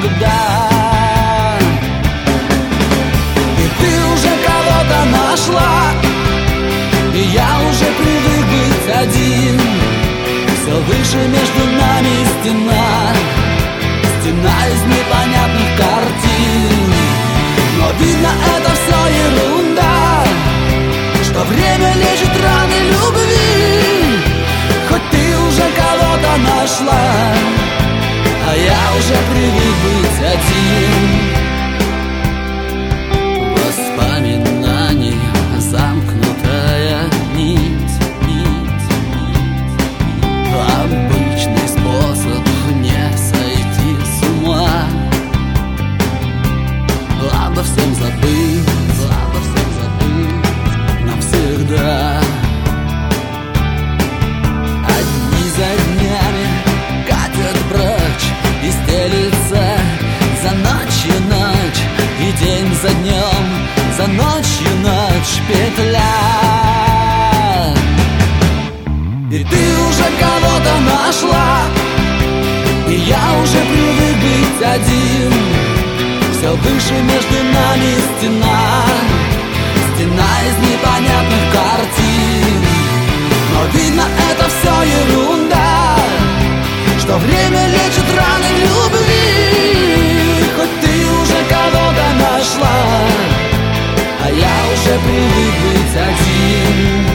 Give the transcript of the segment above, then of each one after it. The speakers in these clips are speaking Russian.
навсегда. И ты уже кого-то нашла, и я уже привык быть один. Все выше между нами стена, стена из непонятных картин. Но видно, это все ерунда, что время лечит раны любви. Хоть ты уже кого-то нашла, а я уже привык быть один. Воспоминаний замкнутая нить. Обычный способ не сойти с ума. Обо всем забыть навсегда. Одни за днями катят прочь и стелится за ночью ночь, и день за днем, за ночью ночь петля. И ты уже кого-то нашла, и я уже привык быть один. Все выше между нами стена, стена из непонятных картин. Но видно, это все ерунда, что время лечит раны любви. Хоть ты уже кого-то нашла, а я уже привык быть один.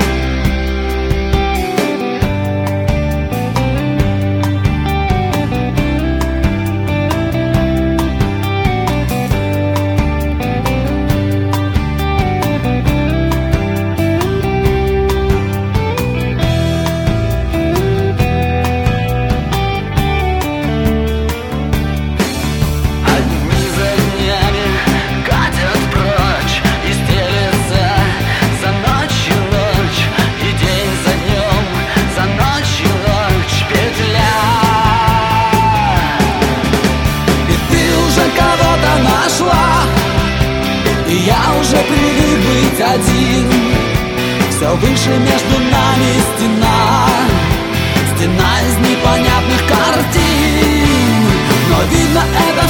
Я уже привык быть один. Все выше между нами стена, стена из непонятных картин. Но видно, это